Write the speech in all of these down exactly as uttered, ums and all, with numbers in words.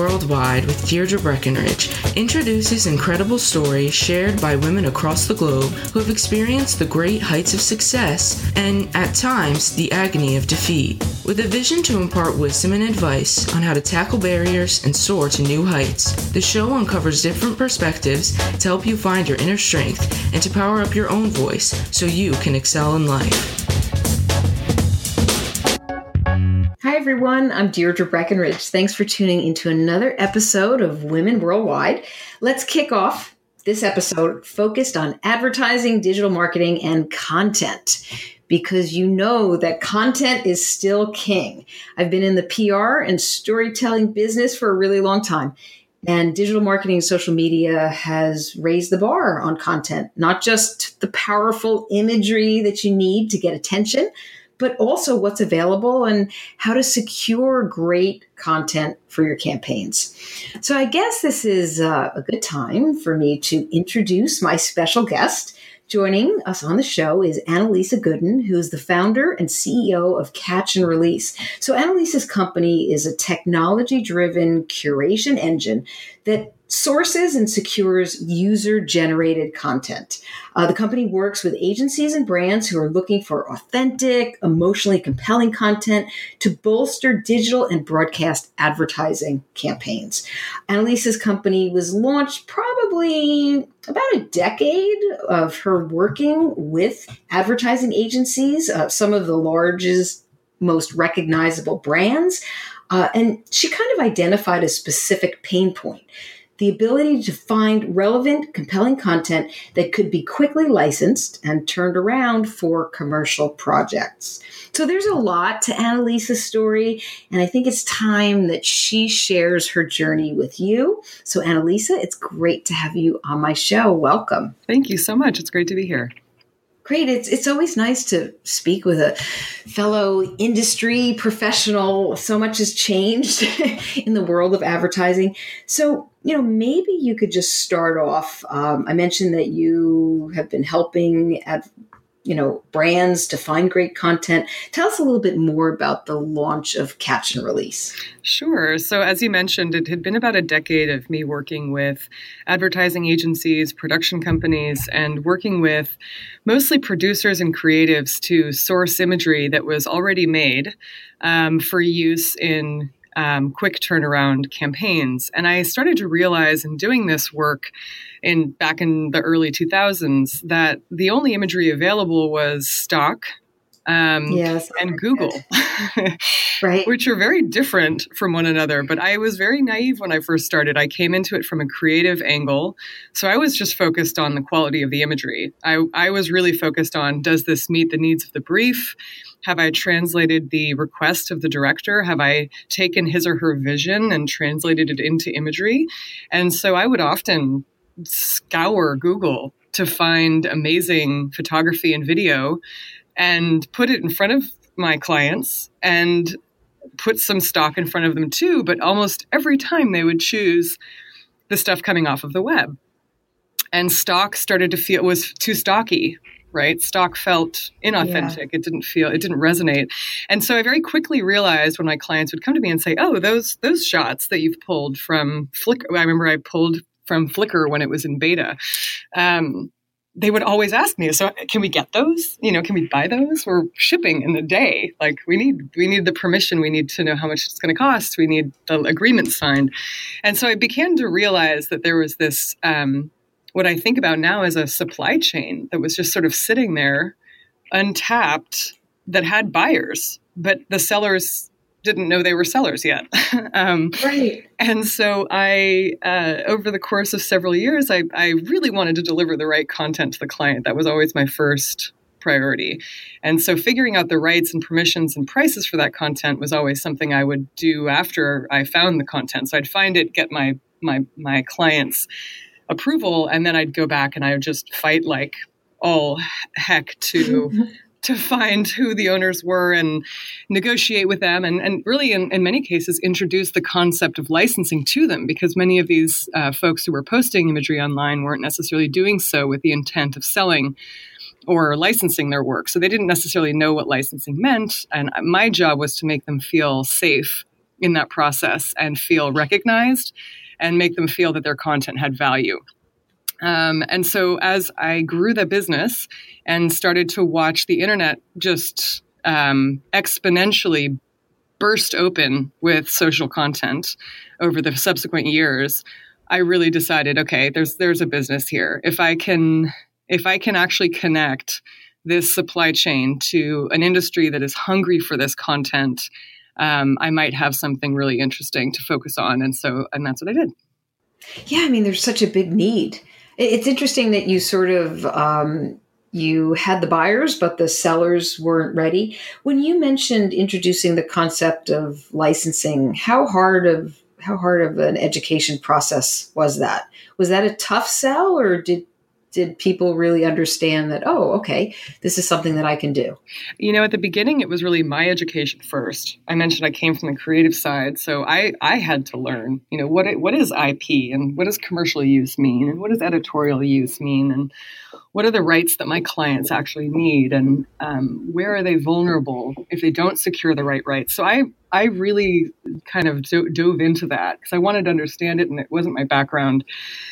Worldwide with Deirdre Breckenridge introduces incredible stories shared by women across the globe who have experienced the great heights of success and, at times, the agony of defeat. With a vision to impart wisdom and advice on how to tackle barriers and soar to new heights, the show uncovers different perspectives to help you find your inner strength and to power up your own voice so you can excel in life. Hi, everyone. I'm Deirdre Breckenridge. Thanks for tuning into another episode of Women Worldwide. Let's kick off this episode focused on advertising, digital marketing, and content, because you know that content is still king. I've been in the P R and storytelling business for a really long time, and digital marketing and social media has raised the bar on content, not just the powerful imagery that you need to get attention, but also what's available and how to secure great content for your campaigns. So I guess this is uh, a good time for me to introduce my special guest. Joining us on the show is Annalisa Gooden, who is the founder and C E O of Catch and Release. So Annalisa's company is a technology-driven curation engine that sources and secures user-generated content. Uh, the company works with agencies and brands who are looking for authentic, emotionally compelling content to bolster digital and broadcast advertising campaigns. Annalisa's company was launched probably about a decade of her working with advertising agencies, uh, some of the largest, most recognizable brands, uh, and she kind of identified a specific pain point: the ability to find relevant, compelling content that could be quickly licensed and turned around for commercial projects. So there's a lot to Annalisa's story, and I think it's time that she shares her journey with you. So Annalisa, it's great to have you on my show. Welcome. Thank you so much. It's great to be here. Great. It's it's always nice to speak with a fellow industry professional. So much has changed in the world of advertising. So, you know, maybe you could just start off. Um, I mentioned that you have been helping at, you know, brands to find great content. Tell us a little bit more about the launch of Catch and Release. Sure. So as you mentioned, it had been about a decade of me working with advertising agencies, production companies, and working with mostly producers and creatives to source imagery that was already made um, for use in um, quick turnaround campaigns. And I started to realize in doing this work in back in the early two thousands that the only imagery available was stock um, yes, and Google, right, which are very different from one another. But I was very naive when I first started. I came into it from a creative angle. So I was just focused on the quality of the imagery. I, I was really focused on, does this meet the needs of the brief? Have I translated the request of the director? Have I taken his or her vision and translated it into imagery? And so I would often scour Google to find amazing photography and video and put it in front of my clients and put some stock in front of them too. But almost every time they would choose the stuff coming off of the web. And stock started to feel, was too stocky, right? Stock felt inauthentic. Yeah. It didn't feel, it didn't resonate. And so I very quickly realized when my clients would come to me and say, oh, those, those shots that you've pulled from Flickr. I remember I pulled from Flickr when it was in beta. Um, they would always ask me, so can we get those? You know, can we buy those? We're shipping in the day. Like we need, we need the permission. We need to know how much it's going to cost. We need the agreement signed. And so I began to realize that there was this, um, what I think about now as a supply chain that was just sort of sitting there untapped that had buyers, but the sellers didn't know they were sellers yet. um, right. And so I, uh, over the course of several years, I, I really wanted to deliver the right content to the client. That was always my first priority. And so figuring out the rights and permissions and prices for that content was always something I would do after I found the content. So I'd find it, get my, my, my clients' approval, and then I'd go back and I would just fight like all heck to to find who the owners were and negotiate with them, and, and really in, in many cases introduce the concept of licensing to them, because many of these uh, folks who were posting imagery online weren't necessarily doing so with the intent of selling or licensing their work. So they didn't necessarily know what licensing meant. And my job was to make them feel safe in that process and feel recognized and make them feel that their content had value. Um, and so as I grew the business and started to watch the internet just um, exponentially burst open with social content over the subsequent years, I really decided, okay, there's there's a business here. If I can if I can actually connect this supply chain to an industry that is hungry for this content, um, I might have something really interesting to focus on. And so, and that's what I did. Yeah, I mean, there's such a big need. It's interesting that you sort of, um, you had the buyers, but the sellers weren't ready. When you mentioned introducing the concept of licensing, how hard of how hard of an education process was that? Was that a tough sell, or did did people really understand that, oh, okay, this is something that I can do? You know, at the beginning, it was really my education first. I mentioned I came from the creative side, so I, I had to learn, you know, what it, what is I P and what does commercial use mean and what does editorial use mean and what are the rights that my clients actually need and um, where are they vulnerable if they don't secure the right rights? So I, I really kind of do- dove into that because I wanted to understand it and it wasn't my background.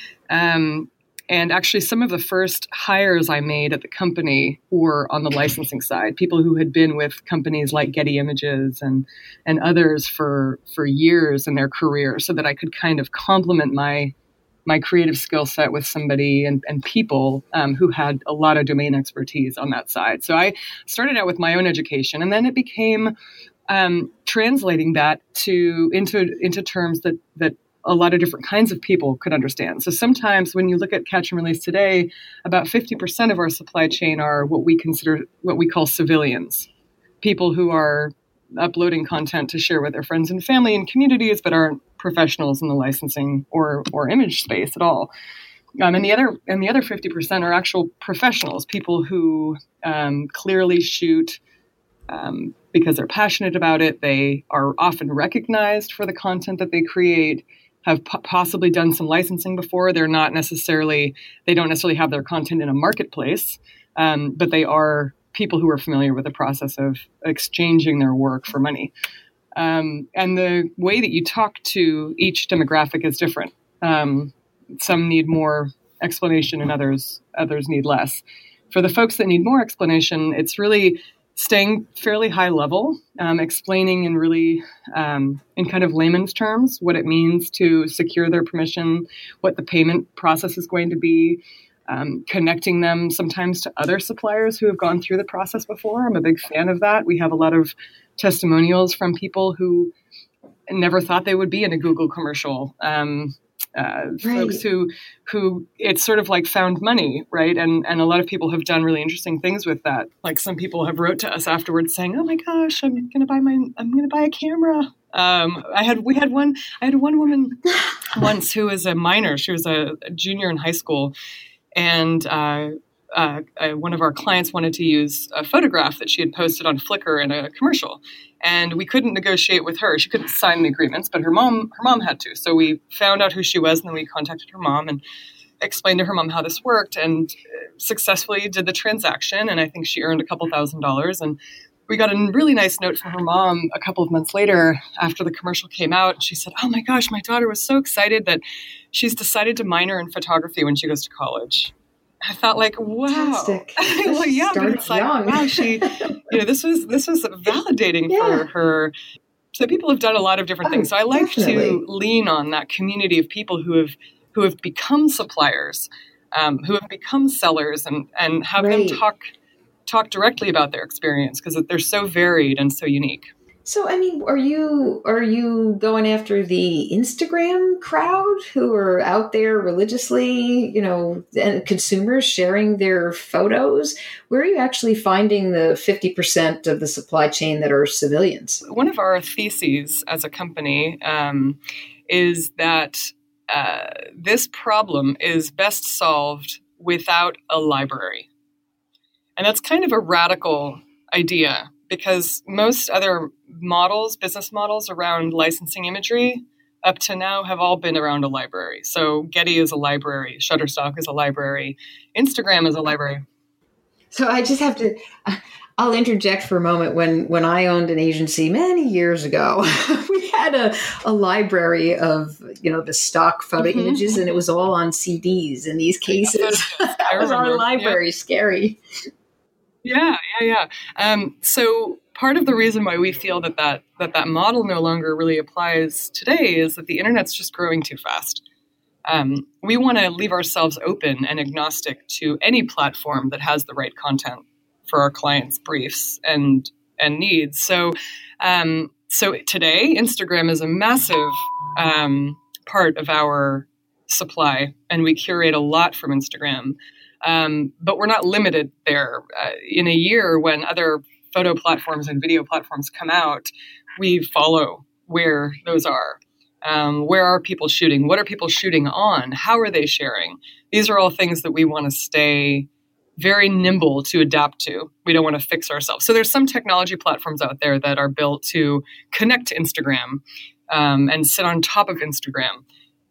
Um, And actually, some of the first hires I made at the company were on the licensing side, people who had been with companies like Getty Images and and others for for years in their career, so that I could kind of complement my my creative skill set with somebody and, and people um, who had a lot of domain expertise on that side. So I started out with my own education, and then it became um, translating that to into into terms that that. a lot of different kinds of people could understand. So sometimes when you look at catch and release today, about fifty percent of our supply chain are what we consider, what we call civilians, people who are uploading content to share with their friends and family and communities, but aren't professionals in the licensing or, or image space at all. Um, and the other and the other fifty percent are actual professionals, people who um, clearly shoot um, because they're passionate about it. They are often recognized for the content that they create, have p- possibly done some licensing before. They're not necessarily, they don't necessarily have their content in a marketplace, um, but they are people who are familiar with the process of exchanging their work for money. Um, and the way that you talk to each demographic is different. Um, some need more explanation and others, others need less. For the folks that need more explanation, it's really staying fairly high level, um, explaining in really, um, in kind of layman's terms, what it means to secure their permission, what the payment process is going to be, um, connecting them sometimes to other suppliers who have gone through the process before. I'm a big fan of that. We have a lot of testimonials from people who never thought they would be in a Google commercial. Um, Uh, right. Folks who, who it's sort of like found money, right? And and a lot of people have done really interesting things with that. Like some people have wrote to us afterwards saying, "Oh my gosh, I'm going to buy my, I'm going to buy a camera." Um, I had, we had one, I had one woman once who was a minor. She was a, a junior in high school, and uh, uh, uh, one of our clients wanted to use a photograph that she had posted on Flickr in a commercial. And we couldn't negotiate with her. She couldn't sign the agreements, but her mom, her mom had to. So we found out who she was, and then we contacted her mom and explained to her mom how this worked, and successfully did the transaction. And I think she earned a couple thousand dollars. And we got a really nice note from her mom a couple of months later after the commercial came out. She said, "Oh my gosh, my daughter was so excited that she's decided to minor in photography when she goes to college." I thought, like, wow. Fantastic. Well, yeah, but it's like, young. wow, she, you know, this was, this was validating yeah. for her. So people have done a lot of different oh, things. So I like definitely. to lean on that community of people who have, who have become suppliers, um, who have become sellers, and, and have right. them talk, talk directly about their experience, because they're so varied and so unique. So, I mean, are you are you going after the Instagram crowd who are out there religiously, you know, and consumers sharing their photos? Where are you actually finding the fifty percent of the supply chain that are civilians? One of our theses as a company um, is that uh, this problem is best solved without a library. And that's kind of a radical idea, because most other models, business models around licensing imagery up to now have all been around a library. So Getty is a library, Shutterstock is a library, Instagram is a library. So I just have to, I'll interject for a moment. When when I owned an agency many years ago, we had a, a library of, you know, the stock photo Mm-hmm. images, and it was all on C Ds in these cases. Yeah, that was our remember. library. Yep. Scary. Yeah, yeah, yeah. Um, so part of the reason why we feel that that, that that model no longer really applies today is that the internet's just growing too fast. Um, we want to leave ourselves open and agnostic to any platform that has the right content for our clients' briefs and and needs. So, um, so today, Instagram is a massive um, part of our supply, and we curate a lot from Instagram. Um, but we're not limited there. Uh, in a year, when other photo platforms and video platforms come out, we follow where those are. Um, where are people shooting? What are people shooting on? How are they sharing? These are all things that we want to stay very nimble to adapt to. We don't want to fix ourselves. So there's some technology platforms out there that are built to connect to Instagram um, and sit on top of Instagram.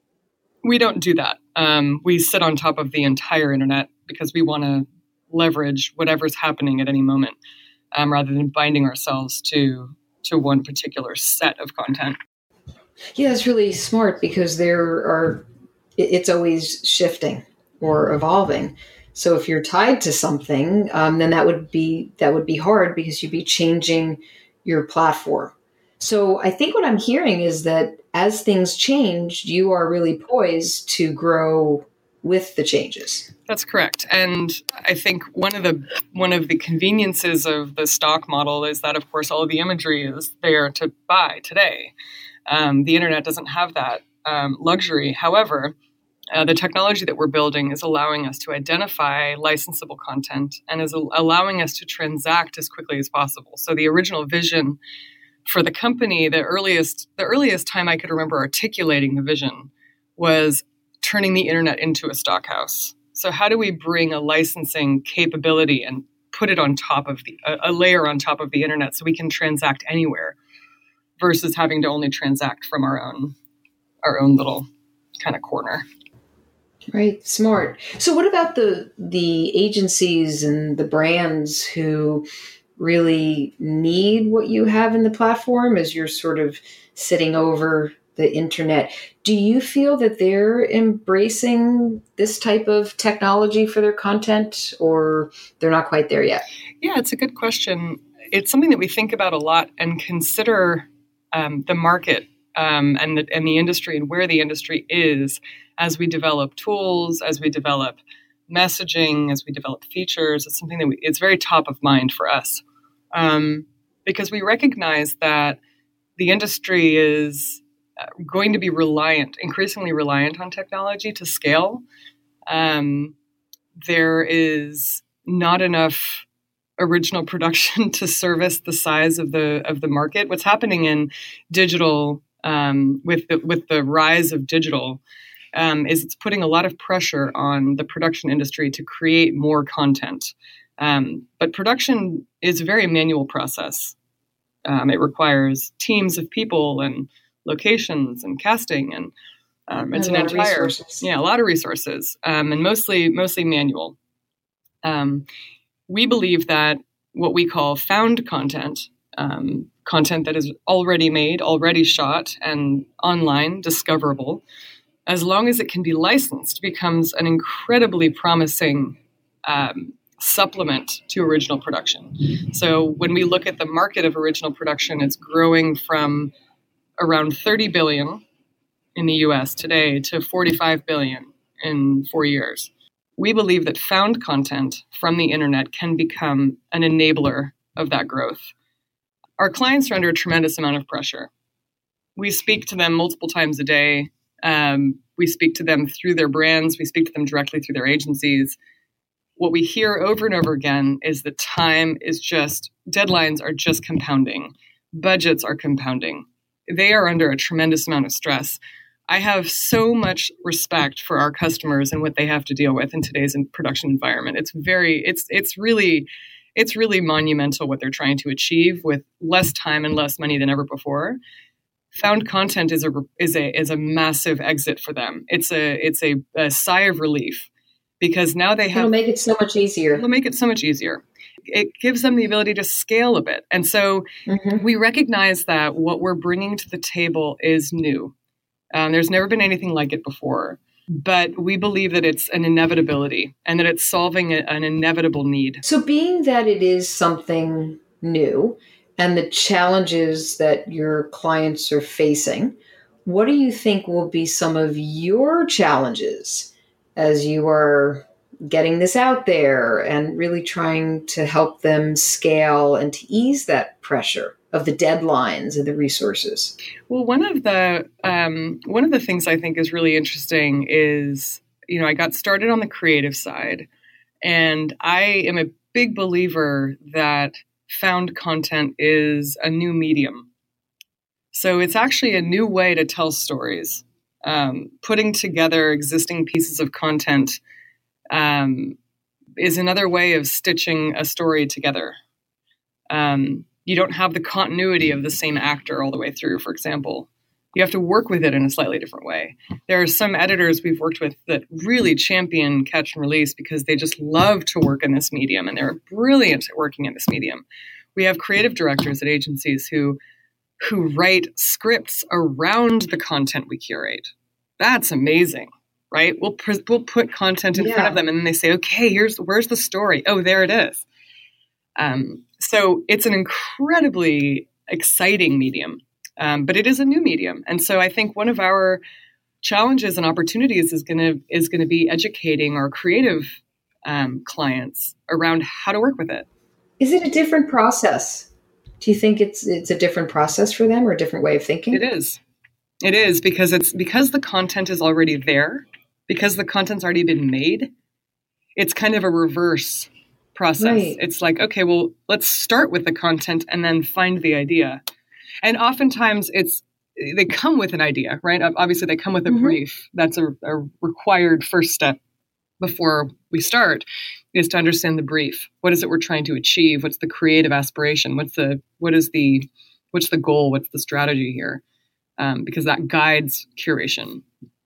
We don't do that. Um, we sit on top of the entire internet because we want to leverage whatever's happening at any moment um, rather than binding ourselves to to one particular set of content. Yeah, it's really smart because there are, it's always shifting or evolving. So if you're tied to something, um, then that would be that would be hard because you'd be changing your platform. So I think what I'm hearing is that as things change, you are really poised to grow with the changes. That's correct. And I think one of the one of the conveniences of the stock model is that, of course, all of the imagery is there to buy today. Um, the internet doesn't have that um, luxury. However, uh, the technology that we're building is allowing us to identify licensable content and is al- allowing us to transact as quickly as possible. So the original vision for the company, the earliest the earliest time I could remember articulating the vision was turning the internet into a stock house. So how do we bring a licensing capability and put it on top of the a, a layer on top of the internet so we can transact anywhere, versus having to only transact from our own our own little kind of corner. Right, smart. So what about the the agencies and the brands who really need what you have in the platform as you're sort of sitting over the internet? Do you feel that they're embracing this type of technology for their content, or they're not quite there yet? Yeah, it's a good question. It's something that we think about a lot and consider um, the market um, and the and the industry and where the industry is as we develop tools, as we develop messaging, as we develop features. It's something that we, it's very top of mind for us um, because we recognize that the industry is going to be reliant, increasingly reliant on technology to scale. Um, there is not enough original production to service the size of the of the market. What's happening in digital um, with the, with the rise of digital um, is it's putting a lot of pressure on the production industry to create more content. Um, but production is a very manual process. Um, it requires teams of people and locations and casting, and um, it's a an lot entire of resources. yeah a lot of resources um, and mostly mostly manual. Um, we believe that what we call found content, um, content that is already made, already shot, and online discoverable, as long as it can be licensed, becomes an incredibly promising um, supplement to original production. So when we look at the market of original production, it's growing from around thirty billion in the U S today to forty-five billion in four years. We believe that found content from the internet can become an enabler of that growth. Our clients are under a tremendous amount of pressure. We speak to them multiple times a day. Um, we speak to them through their brands. We speak to them directly through their agencies. What we hear over and over again is that time is just, deadlines are just compounding. Budgets are compounding. They are under a tremendous amount of stress. I have so much respect for our customers and what they have to deal with in today's production environment. It's very, it's it's really, it's really monumental what they're trying to achieve with less time and less money than ever before. Found content is a is a is a massive exit for them. It's a it's a, a sigh of relief because now they have. It'll make it so much easier. It'll make it so much easier. it gives them the ability to scale a bit. And so mm-hmm. we recognize that what we're bringing to the table is new. Um, there's never been anything like it before. But we believe that it's an inevitability and that it's solving a, an inevitable need. So being that it is something new and the challenges that your clients are facing, what do you think will be some of your challenges as you are getting this out there and really trying to help them scale and to ease that pressure of the deadlines and the resources? Well, one of the um, one of the things I think is really interesting is, you know, I got started on the creative side, and I am a big believer that found content is a new medium. So it's actually a new way to tell stories. Um, putting together existing pieces of content um, is another way of stitching a story together. Um, You don't have the continuity of the same actor all the way through, for example. You have to work with it in a slightly different way. There are some editors we've worked with that really champion catch and release because they just love to work in this medium, and they're brilliant at working in this medium. We have creative directors at agencies who who write scripts around the content we curate. That's amazing, right? We'll pre- we'll put content in yeah. front of them, and then they say, "Okay, here's where's the story? Oh, there it is." Um, so it's an incredibly exciting medium, um, but it is a new medium. And so I think one of our challenges and opportunities is going to is going to be educating our creative um, clients around how to work with it. Is it a different process? Do you think it's it's a different process for them or a different way of thinking? It is. It is because it's because the content is already there, because the content's already been made. It's kind of a reverse process. Right. It's like, okay, well, let's start with the content and then find the idea. And oftentimes it's, they come with an idea, right? Obviously they come with a mm-hmm. brief. That's a, a required first step before we start, is to understand the brief. What is it we're trying to achieve? What's the creative aspiration? What's the, what is the, what's the goal? What's the strategy here? Um, because that guides curation.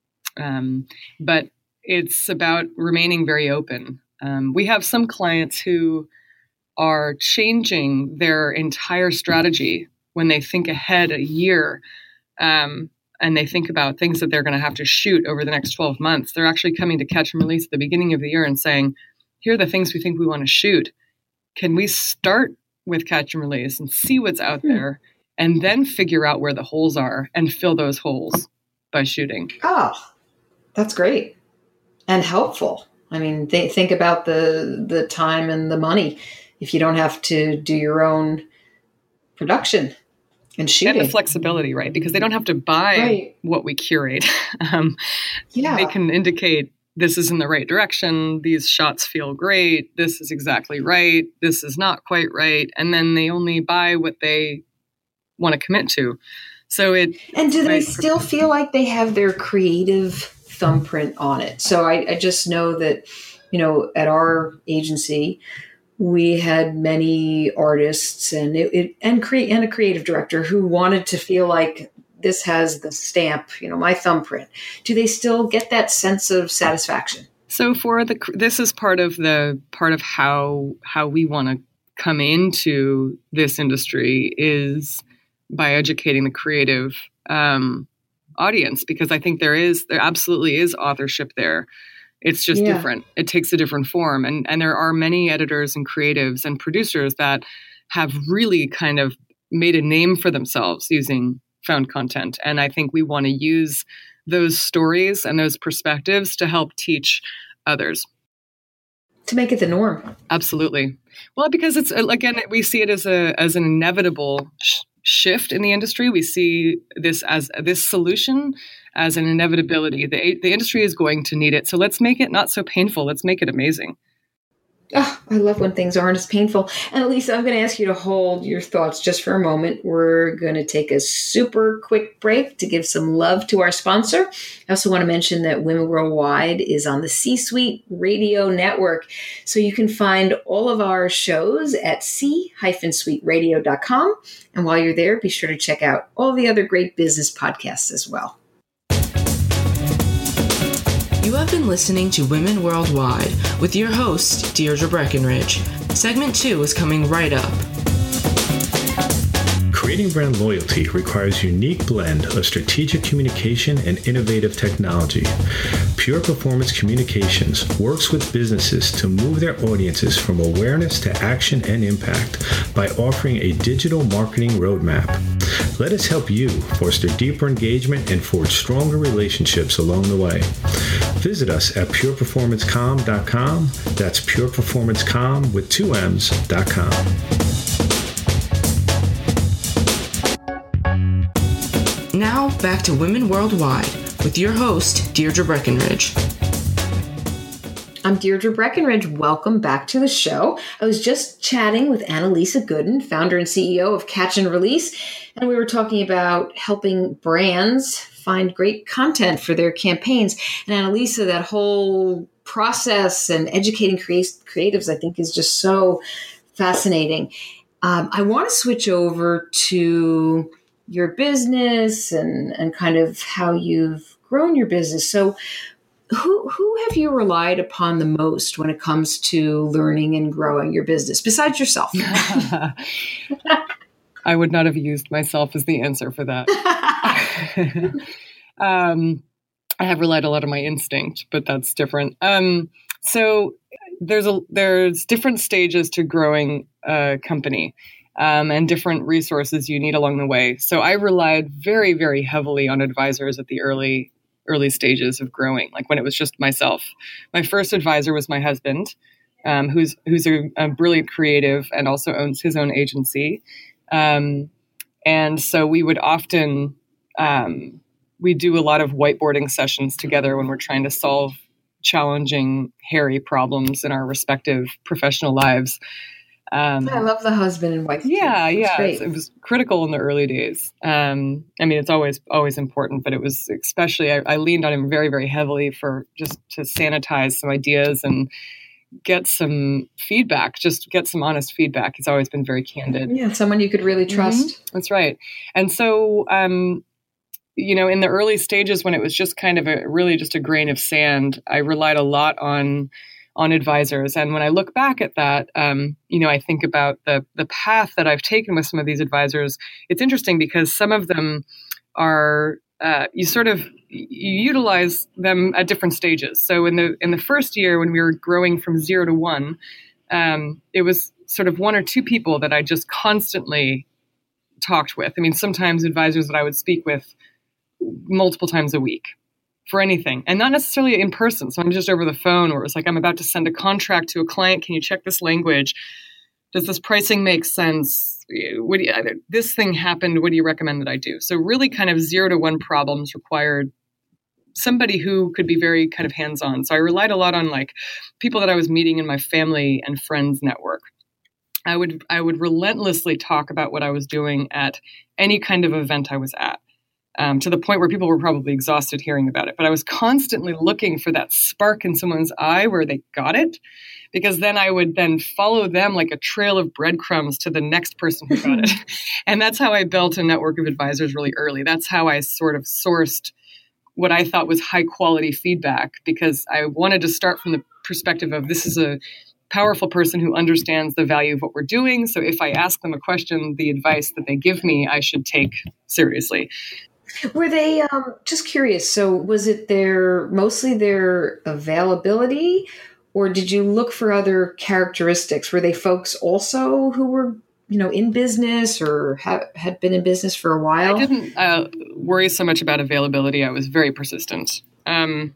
Um, but it's about remaining very open. Um, we have some clients who are changing their entire strategy when they think ahead a year um, and they think about things that they're going to have to shoot over the next twelve months. They're actually coming to Catch and Release at the beginning of the year and saying, here are the things we think we want to shoot. Can we start with Catch and Release and see what's out hmm. there and then figure out where the holes are and fill those holes by shooting? Oh, that's great and helpful. I mean, th- think about the the time and the money if you don't have to do your own production and shooting. And the flexibility, right? Because they don't have to buy right. what we curate. um, yeah. They can indicate this is in the right direction. These shots feel great. This is exactly right. This is not quite right. And then they only buy what they want to commit to. So it. And do they still feel like they have their creative thumbprint on it? So I, I just know that, you know, at our agency, we had many artists and it, it and create and a creative director who wanted to feel like this has the stamp, you know, my thumbprint. Do they still get that sense of satisfaction? So for the this is part of the part of how how we want to come into this industry is by educating the creative um, audience, because I think there is, there absolutely is authorship there. It's just yeah. different. It takes a different form. And, and there are many editors and creatives and producers that have really kind of made a name for themselves using found content. And I think we want to use those stories and those perspectives to help teach others. To make it the norm. Absolutely. Well, because it's, again, we see it as a as an inevitable sh- shift in the industry. We see this as this solution as an inevitability. The, the industry is going to need it. So let's make it not so painful. Let's make it amazing. Oh, I love when things aren't as painful. And Elisa, I'm going to ask you to hold your thoughts just for a moment. We're going to take a super quick break to give some love to our sponsor. I also want to mention that Women Worldwide is on the C-Suite Radio Network. So you can find all of our shows at c dash suite radio dot com. And while you're there, be sure to check out all the other great business podcasts as well. You have been listening to Women Worldwide with your host, Deirdre Breckenridge. Segment two is coming right up. Creating brand loyalty requires a unique blend of strategic communication and innovative technology. Pure Performance Communications works with businesses to move their audiences from awareness to action and impact by offering a digital marketing roadmap. Let us help you foster deeper engagement and forge stronger relationships along the way. Visit us at pure performance com dot com. That's pure performance com with two M's dot com. Now, back to Women Worldwide with your host, Deirdre Breckenridge. I'm Deirdre Breckenridge. Welcome back to the show. I was just chatting with Annalisa Gooden, founder and C E O of Catch and Release, and we were talking about helping brands find great content for their campaigns. And Annalisa, that whole process and educating creatives, I think, is just so fascinating. Um, I want to switch over to your business and, and kind of how you've grown your business. So who who have you relied upon the most when it comes to learning and growing your business, besides yourself? I would not have used myself as the answer for that. um, I have relied a lot on my instinct, but that's different. Um, so there's a there's different stages to growing a company. Um, and different resources you need along the way. So I relied very, very heavily on advisors at the early, early stages of growing, like when it was just myself. My first advisor was my husband, um, who's who's a, a brilliant creative and also owns his own agency. Um, and so we would often, um, we do a lot of whiteboarding sessions together when we're trying to solve challenging, hairy problems in our respective professional lives. Um, I love the husband and wife. Yeah, too. yeah. It was critical in the early days. Um, I mean, it's always always important, but it was especially, I, I leaned on him very, very heavily for just to sanitize some ideas and get some feedback, just get some honest feedback. He's always been very candid. Yeah, someone you could really trust. Mm-hmm. That's right. And so, um, you know, in the early stages when it was just kind of a really just a grain of sand, I relied a lot on on advisors. And when I look back at that, um, you know, I think about the the path that I've taken with some of these advisors. It's interesting because some of them are, uh, you sort of you utilize them at different stages. So in the in the first year when we were growing from zero to one, um, it was sort of one or two people that I just constantly talked with. I mean, sometimes advisors that I would speak with multiple times a week for anything, and not necessarily in person. So I'm just over the phone, or it's like, I'm about to send a contract to a client. Can you check this language? Does this pricing make sense? What do you, this thing happened. What do you recommend that I do? So really kind of zero to one problems required somebody who could be very kind of hands-on. So I relied a lot on like people that I was meeting in my family and friends network. I would, I would relentlessly talk about what I was doing at any kind of event I was at. Um, to the point where people were probably exhausted hearing about it. But I was constantly looking for that spark in someone's eye where they got it, because then I would then follow them like a trail of breadcrumbs to the next person who got it. And that's how I built a network of advisors really early. That's how I sort of sourced what I thought was high quality feedback, because I wanted to start from the perspective of this is a powerful person who understands the value of what we're doing. So if I ask them a question, the advice that they give me, I should take seriously. Were they, um, just curious, so was it their, mostly their availability, or did you look for other characteristics? Were they folks also who were, you know, in business or ha- had been in business for a while? I didn't uh, worry so much about availability. I was very persistent. Um,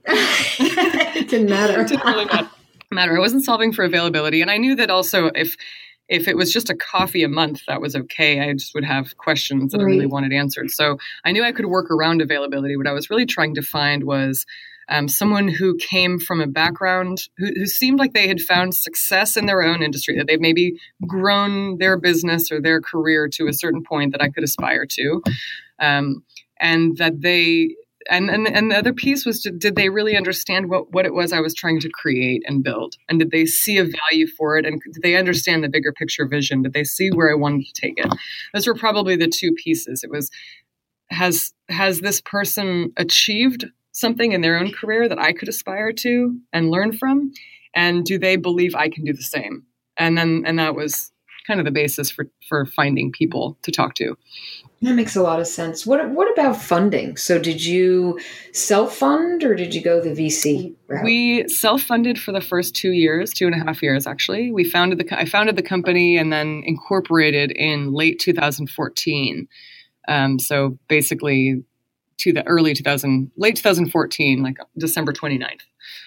it didn't matter. It didn't really matter. I wasn't solving for availability. And I knew that also if If it was just a coffee a month, that was okay. I just would have questions that right. I really wanted answered. So I knew I could work around availability. What I was really trying to find was um, someone who came from a background, who, who seemed like they had found success in their own industry, that they've maybe grown their business or their career to a certain point that I could aspire to. Um, and that they... And, and and the other piece was, did they really understand what, what it was I was trying to create and build? And did they see a value for it? And did they understand the bigger picture vision? Did they see where I wanted to take it? Those were probably the two pieces. It was, has has this person achieved something in their own career that I could aspire to and learn from? And do they believe I can do the same? And then, and that was kind of the basis for, for finding people to talk to. That makes a lot of sense. What What about funding? So did you self-fund or did you go the V C route? We self-funded for the first two years, two and a half years, actually. We founded the, I founded the company and then incorporated in late two thousand fourteen. Um, so basically to the early two thousand, late two thousand fourteen, like December twenty-ninth.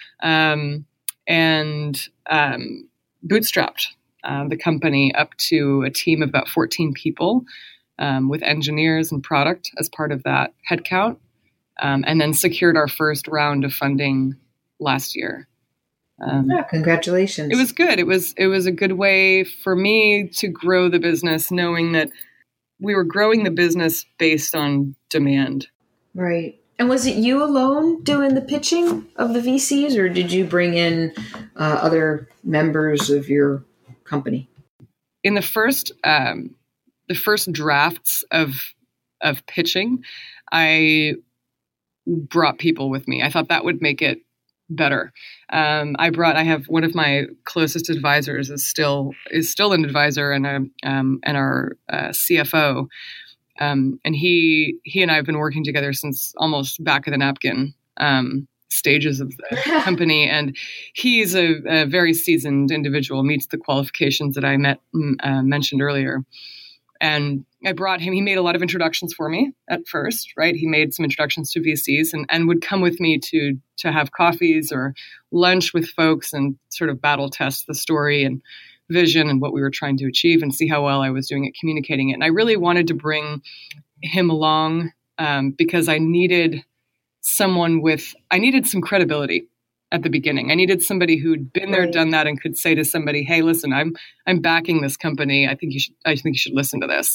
Um, and um, bootstrapped uh, the company up to a team of about fourteen people. Um, with engineers and product as part of that headcount, um, and then secured our first round of funding last year. Um, oh, congratulations! It was good. It was it was a good way for me to grow the business, knowing that we were growing the business based on demand. Right. And was it you alone doing the pitching of the V Cs, or did you bring in uh, other members of your company? In the first. Um, The first drafts of of pitching, I brought people with me. I thought that would make it better. Um, I brought. I have one of my closest advisors is still is still an advisor and a um, and our uh, C F O, um, and he he and I have been working together since almost back of the napkin um, stages of the company. And he's a, a very seasoned individual, meets the qualifications that I met uh, mentioned earlier. And I brought him, he made a lot of introductions for me at first, right? He made some introductions to V Cs and, and would come with me to to have coffees or lunch with folks and sort of battle test the story and vision and what we were trying to achieve and see how well I was doing at communicating it. And I really wanted to bring him along um, because I needed someone with, I needed some credibility at the beginning. I needed somebody who'd been there, right. done that, and could say to somebody, "Hey, listen, I'm I'm backing this company. I think you should. I think you should listen to this."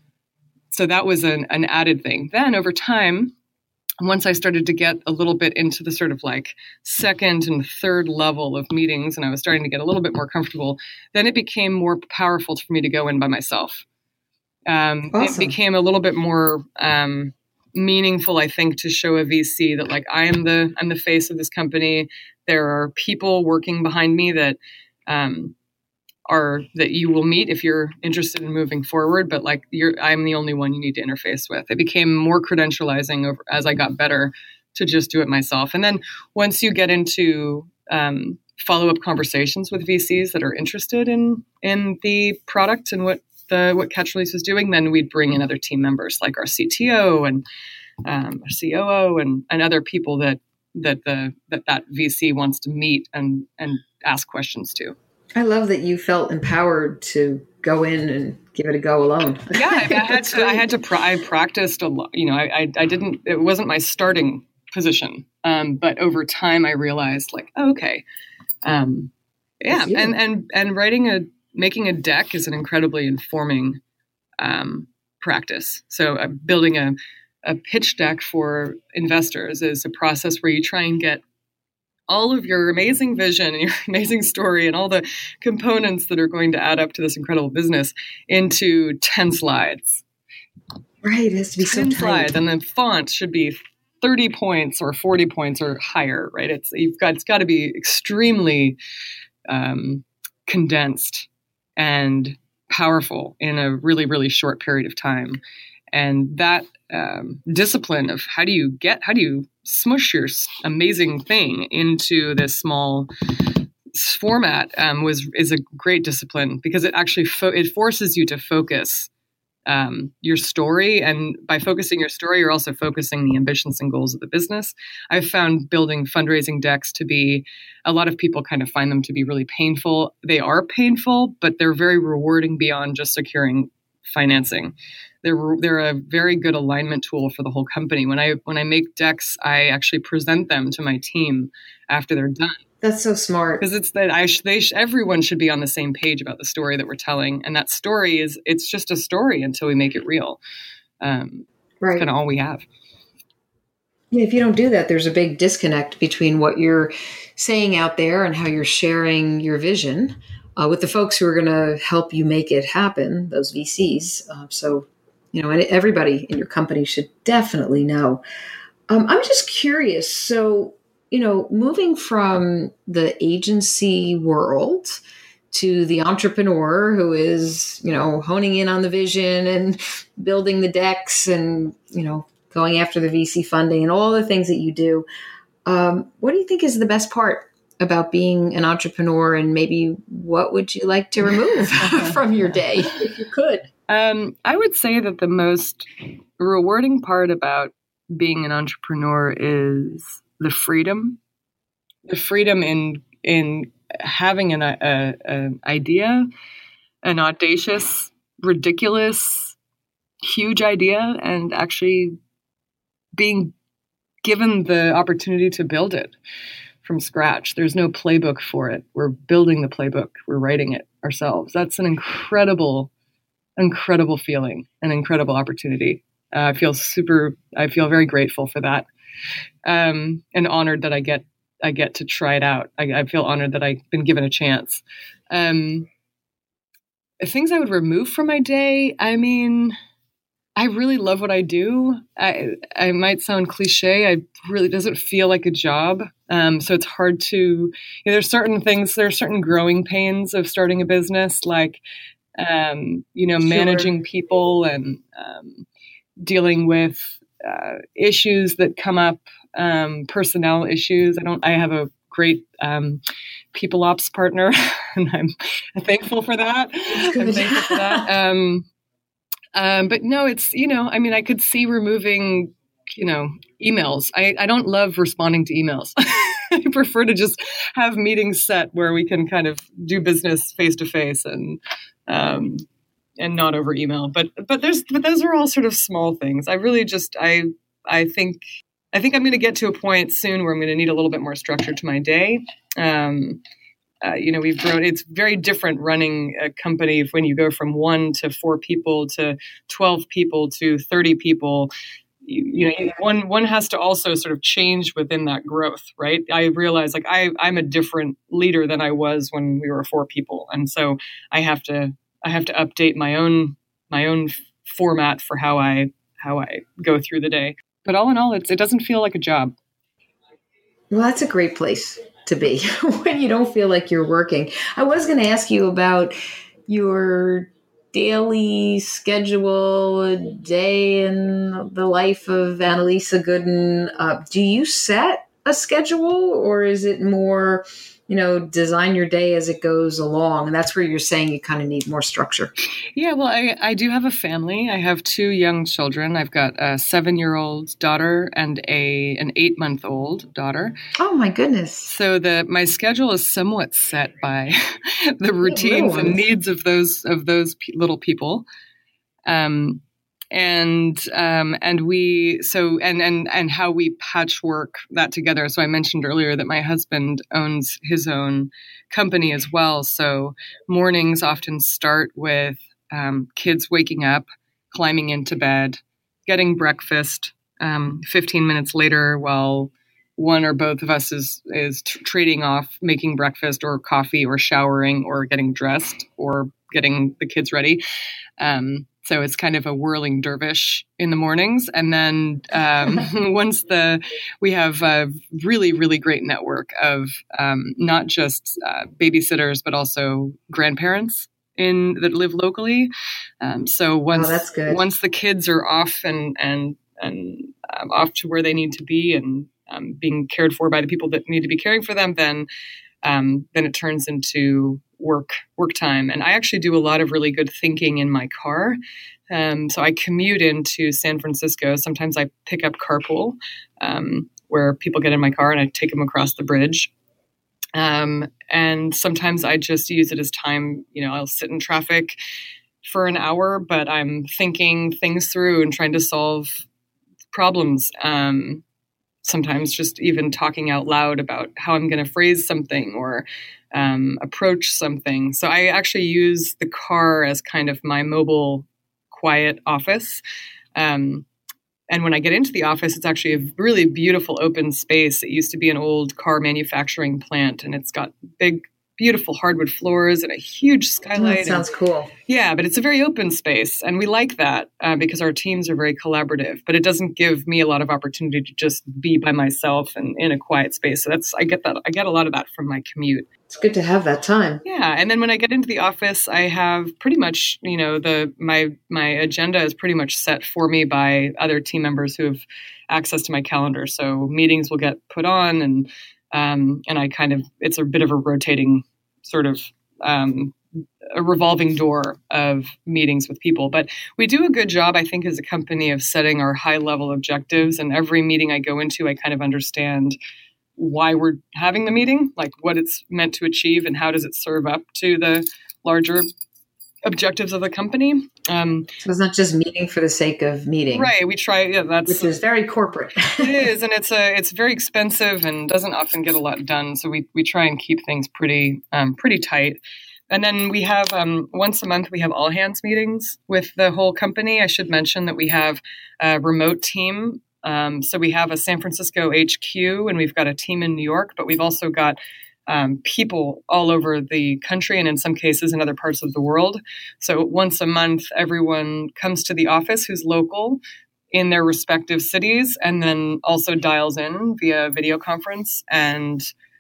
So that was an, an added thing. Then over time, once I started to get a little bit into the sort of like second and third level of meetings, and I was starting to get a little bit more comfortable, then it became more powerful for me to go in by myself. Um, awesome. It became a little bit more um, meaningful, I think, to show a V C that like I am the I'm the face of this company. There are people working behind me that um, are that you will meet if you're interested in moving forward. But like you're, I'm the only one you need to interface with. It became more credentializing over, as I got better to just do it myself. And then once you get into um, follow up conversations with V Cs that are interested in in the product and what the what Catch Release is doing, then we'd bring in other team members like our C T O and um, our C O O and, and other people that that the that that V C wants to meet and and ask questions to. I love that you felt empowered to go in and give it a go alone. Yeah, I, I had to. I had to. Pra- I practiced a lot. You know, I, I I didn't. It wasn't my starting position, um, but over time I realized like, oh, okay, um, yeah, and and and writing a making a deck is an incredibly informing um, practice. So uh, building a, a pitch deck for investors is a process where you try and get all of your amazing vision and your amazing story and all the components that are going to add up to this incredible business into ten slides. Right. It has to be so ten tight. slides. And the font should be thirty points or forty points or higher, right? It's, you've got, it's got to be extremely um, condensed and powerful in a really, really short period of time. And that um, discipline of how do you get, how do you smush your amazing thing into this small format um, was is a great discipline because it actually fo- it forces you to focus um, your story. And by focusing your story, you're also focusing the ambitions and goals of the business. I've found building fundraising decks to be, a lot of people kind of find them to be really painful. They are painful, but they're very rewarding beyond just securing financing. They're they're a very good alignment tool for the whole company. When I when I make decks, I actually present them to my team after they're done. That's so smart. Because it's that I sh- they sh- everyone should be on the same page about the story that we're telling, and that story is it's just a story until we make it real. Um, right. It's kind of all we have. Yeah, if you don't do that, there's a big disconnect between what you're saying out there and how you're sharing your vision uh, with the folks who are going to help you make it happen, those V Cs. Uh, so, you know, and everybody in your company should definitely know. Um, I'm just curious. So, you know, moving from the agency world to the entrepreneur who is, you know, honing in on the vision and building the decks and, you know, going after the V C funding and all the things that you do. Um, what do you think is the best part about being an entrepreneur, and maybe what would you like to remove from your day if you could? Um, I would say that the most rewarding part about being an entrepreneur is the freedom, the freedom in in having an a, an idea, an audacious, ridiculous, huge idea, and actually being given the opportunity to build it from scratch. There's no playbook for it. We're building the playbook. We're writing it ourselves. That's an incredible, incredible feeling, an incredible opportunity. Uh, I feel super, I feel very grateful for that. Um, and honored that I get, I get to try it out. I, I feel honored that I've been given a chance. Um, things I would remove from my day. I mean, I really love what I do. I, I might sound cliche. I really doesn't feel like a job. Um, so it's hard to, you know, there's certain things, there are certain growing pains of starting a business, like, um, you know, Sure. managing people and um, dealing with uh, issues that come up, um, personnel issues. I don't, I have a great um, people ops partner and I'm thankful for that. I'm thankful for that. Um, Um, but no, it's, you know, I mean, I could see removing, you know, emails. I, I don't love responding to emails. I prefer to just have meetings set where we can kind of do business face to face and, um, and not over email. But, but there's, but those are all sort of small things. I really just, I, I think, I think I'm going to get to a point soon where I'm going to need a little bit more structure to my day. Um, Uh, you know, we've grown. It's very different running a company when you go from one to four people to twelve people to thirty people. You, you know, one one has to also sort of change within that growth, right? I realize like I I'm a different leader than I was when we were four people, and so I have to I have to update my own my own format for how I how I go through the day. But all in all, it's it doesn't feel like a job. Well, that's a great place to be when you don't feel like you're working. I was going to ask you about your daily schedule, day in the life of Annalisa Gooden. Uh, do you set a schedule, or is it more, you know, design your day as it goes along? And that's where you're saying you kind of need more structure. Yeah, well, I, I do have a family. I have two young children. I've got a seven-year-old daughter and a an eight-month-old daughter. Oh, my goodness. So the my schedule is somewhat set by the routines and needs of those of those p- little people. Um, and um, and we so and and and how we patchwork that together. So I mentioned earlier that my husband owns his own company as well. So mornings often start with um, kids waking up, climbing into bed, getting breakfast. Um, Fifteen minutes later, while one or both of us is is t- trading off making breakfast or coffee or showering or getting dressed or getting the kids ready. Um, So it's kind of a whirling dervish in the mornings. And then um, once the, we have a really, really great network of um, not just uh, babysitters, but also grandparents in that live locally. Um, so once, oh, that's good. once the kids are off and, and, and um, off to where they need to be and um, being cared for by the people that need to be caring for them, then Um, then it turns into work work time. And I actually do a lot of really good thinking in my car. Um, so I commute into San Francisco. Sometimes I pick up carpool, um, where people get in my car and I take them across the bridge. Um, and sometimes I just use it as time. You know, I'll sit in traffic for an hour, but I'm thinking things through and trying to solve problems. Um, sometimes just even talking out loud about how I'm going to phrase something or um, approach something. So I actually use the car as kind of my mobile, quiet office. Um, and when I get into the office, it's actually a really beautiful open space. It used to be an old car manufacturing plant, and it's got big beautiful hardwood floors and a huge skylight. That sounds and, cool. Yeah, but it's a very open space. And we like that uh, because our teams are very collaborative. But it doesn't give me a lot of opportunity to just be by myself and in a quiet space. So that's I get that. I get a lot of that from my commute. It's good to have that time. Yeah. And then when I get into the office, I have pretty much, you know, the my my agenda is pretty much set for me by other team members who have access to my calendar. So meetings will get put on and Um, and I kind of, it's a bit of a rotating sort of um, a revolving door of meetings with people. But we do a good job, I think, as a company of setting our high level objectives. And every meeting I go into, I kind of understand why we're having the meeting, like what it's meant to achieve and how does it serve up to the larger objectives of the company. Um, so it's not just meeting for the sake of meeting. Right. We try, yeah, that's. Which is very corporate. It is. And it's a, it's very expensive and doesn't often get a lot done. So we, we try and keep things pretty, um, pretty tight. And then we have, um, once a month, we have all hands meetings with the whole company. I should mention that we have a remote team. Um, so we have a San Francisco H Q and we've got a team in New York, but we've also got Um, people all over the country and in some cases in other parts of the world. So once a month, everyone comes to the office who's local in their respective cities and then also dials in via video conference. And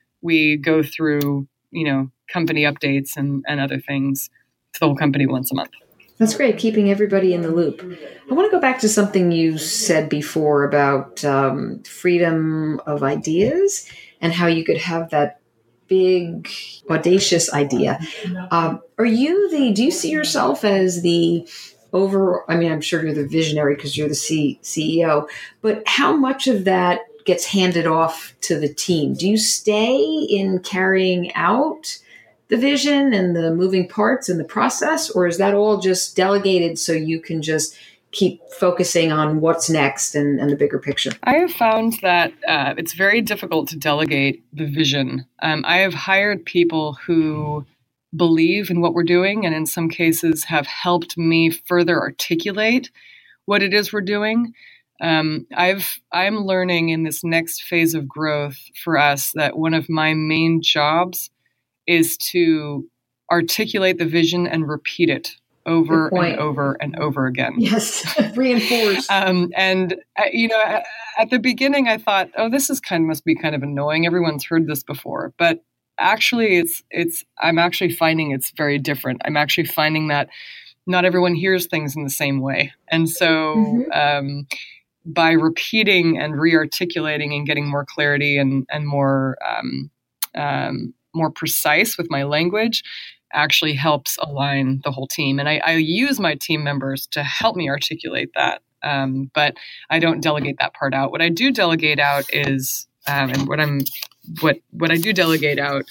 we go through, you know, company updates and, and other things to the whole company once a month. That's great, keeping everybody in the loop. I want to go back to something you said before about um, freedom of ideas and how you could have that big, audacious idea. Um, are you the, do you see yourself as the over, I mean, I'm sure you're the visionary because you're the C, CEO, but how much of that gets handed off to the team? Do you stay in carrying out the vision and the moving parts and the process, or is that all just delegated so you can just keep focusing on what's next and, and the bigger picture? I have found that uh, it's very difficult to delegate the vision. Um, I have hired people who believe in what we're doing and in some cases have helped me further articulate what it is we're doing. Um, I've, I'm learning in this next phase of growth for us that one of my main jobs is to articulate the vision and repeat it over and over and over again. Yes, reinforce. um, and, uh, you know, at, at the beginning, I thought, oh, this is kind of must be kind of annoying. Everyone's heard this before. But actually, it's, it's, I'm actually finding it's very different. I'm actually finding that not everyone hears things in the same way. And so mm-hmm. um, by repeating and re-articulating and getting more clarity and, and more, um, um, more precise with my language, actually helps align the whole team. And I, I use my team members to help me articulate that. Um, but I don't delegate that part out. What I do delegate out is, um, and what I'm, what, what I do delegate out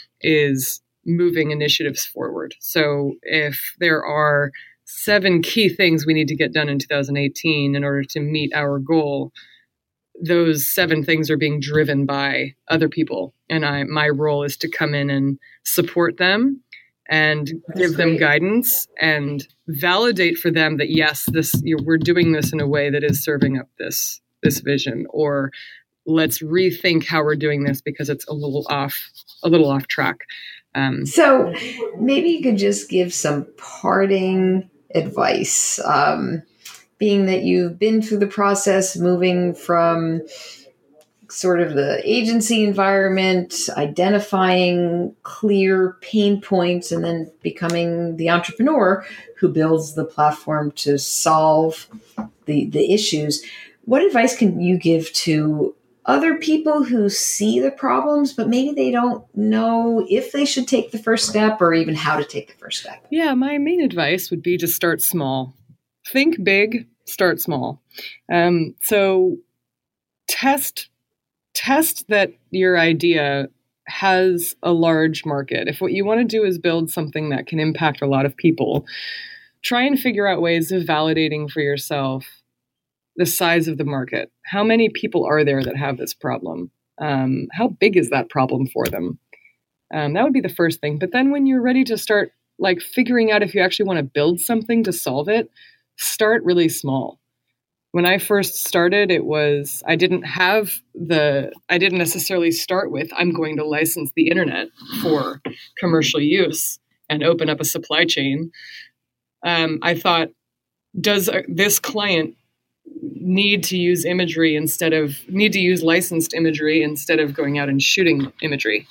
is moving initiatives forward. So if there are seven key things we need to get done in two thousand eighteen in order to meet our goal, those seven things are being driven by other people. And I, my role is to come in and support them and That's give them great. guidance and validate for them that, yes, this you know, we're doing this in a way that is serving up this this vision, or let's rethink how we're doing this because it's a little off a little off track. Um, so maybe you could just give some parting advice, um, being that you've been through the process, moving from sort of the agency environment, identifying clear pain points, and then becoming the entrepreneur who builds the platform to solve the, the issues. What advice can you give to other people who see the problems, but maybe they don't know if they should take the first step or even how to take the first step? Yeah, my main advice would be to start small. Think big, start small. Um, so test Test that your idea has a large market. If what you want to do is build something that can impact a lot of people, try and figure out ways of validating for yourself the size of the market. How many people are there that have this problem? Um, how big is that problem for them? Um, that would be the first thing. But then when you're ready to start like figuring out if you actually want to build something to solve it, start really small. When I first started, it was, I didn't have the, I didn't necessarily start with, I'm going to license the internet for commercial use and open up a supply chain. Um, I thought, does uh, this client need to use imagery instead of, need to use licensed imagery instead of going out and shooting imagery?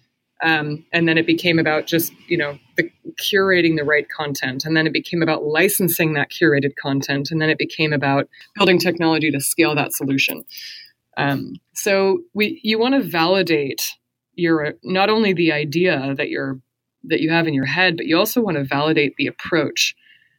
Um, and then it became about just, you know, the, curating the right content. And then it became about licensing that curated content. And then it became about building technology to scale that solution. Um, so we, you want to validate your, not only the idea that you're, that you have in your head, but you also want to validate the approach.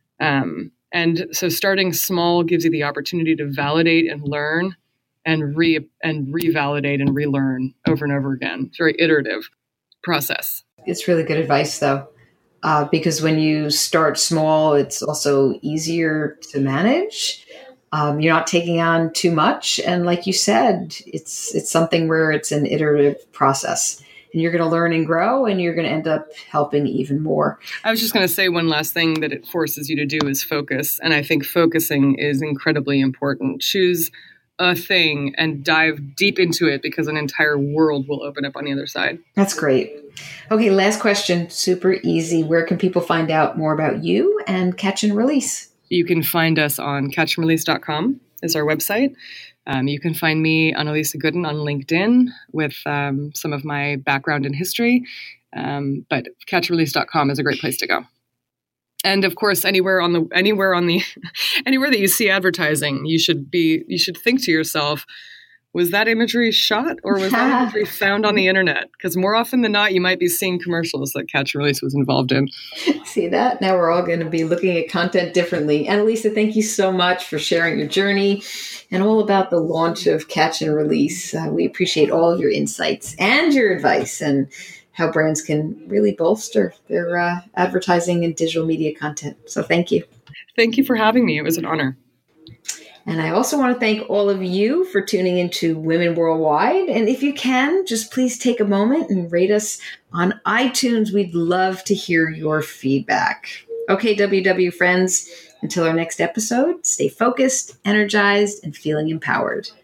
Um, and so starting small gives you the opportunity to validate and learn and re, and revalidate and relearn over and over again. It's very iterative process. It's really good advice, though, uh, because when you start small, it's also easier to manage. Um, you're not taking on too much, and like you said, it's it's something where it's an iterative process, and you're going to learn and grow, and you're going to end up helping even more. I was just going to say one last thing that it forces you to do is focus, and I think focusing is incredibly important. Choose a thing and dive deep into it, because an entire world will open up on the other side. That's great. Okay, last question. Super easy. Where can people find out more about you and Catch and Release? You can find us on catch and release dot com is our website. Um, you can find me, Annalisa Gooden, on LinkedIn with um, some of my background in history. Um, but catch and release dot com is a great place to go. And of course, anywhere on the anywhere on the anywhere that you see advertising, you should be you should think to yourself, was that imagery shot or was that imagery found on the internet? Because more often than not, you might be seeing commercials that Catch and Release was involved in. See that? Now we're all going to be looking at content differently. Annalisa, thank you so much for sharing your journey and all about the launch of Catch and Release. Uh, we appreciate all of your insights and your advice and how brands can really bolster their uh, advertising and digital media content. So thank you. Thank you for having me. It was an honor. And I also want to thank all of you for tuning into Women Worldwide. And if you can, just please take a moment and rate us on iTunes. We'd love to hear your feedback. Okay, W W friends, until our next episode, stay focused, energized, and feeling empowered.